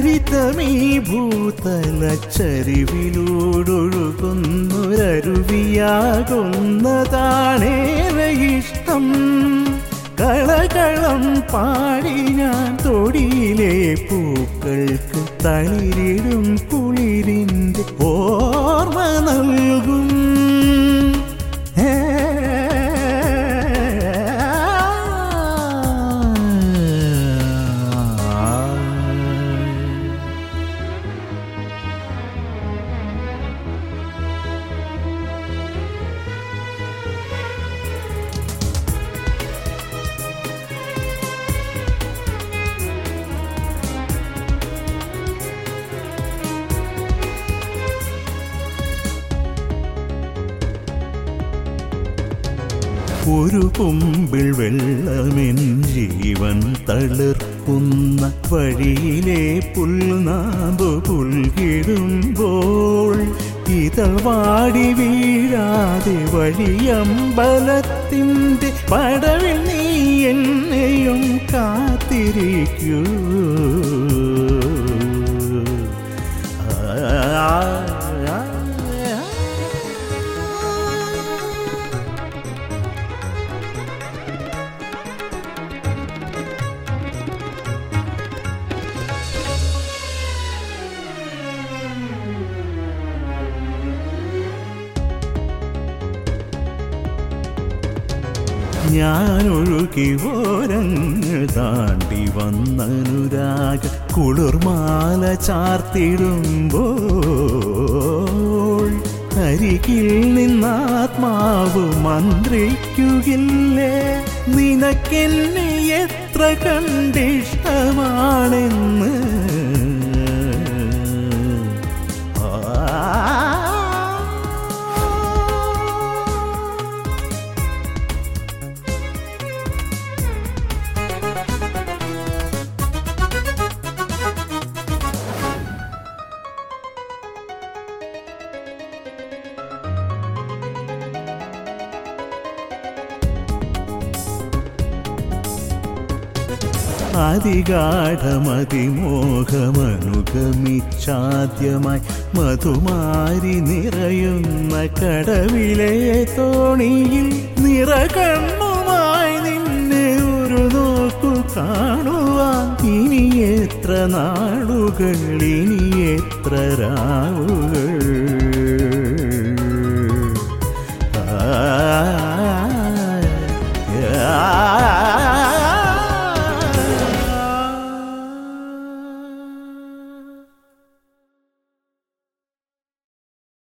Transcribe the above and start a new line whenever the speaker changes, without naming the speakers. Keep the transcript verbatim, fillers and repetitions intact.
ഹരിതമീ ഭൂതലച്ചരിവിലൂടൊഴുകുന്നൊരരുവിയാകുന്നതാണേറെ ഇഷ്ടം. കളകളം പാടി ഞാൻ തൊടിയിലെ പൂക്കൾക്ക് തളിരിടും കുളിരിൻ്റെ ഓർമ്മ നൽകും. ഒരു കുമ്പിൾ വെള്ളമെൻ ജീവൻ തളിർക്കുന്ന വഴിയിലെ പുൽനാമ്പു പുൽകിടുമ്പോൾ ഇതൾ വാടി വീഴാതെ വഴിയമ്പലത്തിൻ്റെ പടവിൽ നീ എന്നെയും കാത്തിരിക്കൂ. ഞാനൊഴുകി ഓരങ്ങൾ താണ്ടി വന്നനുരാഗ കുളിർമാല ചാർത്തിടുമ്പോൾ അരികിൽ നിന്നാത്മാവ് മന്ത്രിക്കുകില്ലേ നിനക്കെന്നെ എത്ര കണ്ടിഷ്ടമാണെന്ന്. അതിഗാഠമതിമോഹമനുഗമിച്ചാദ്യമായി മധുമാരി നിറയുന്ന കടവിലെ തോണിയിൽ നിറകണ്ണുമായി നിന്നെ ഒരു നോക്കു കാണുവാൻ ഇനി എത്ര നാളുകൾ ഇനി എത്ര രാവുകൾ.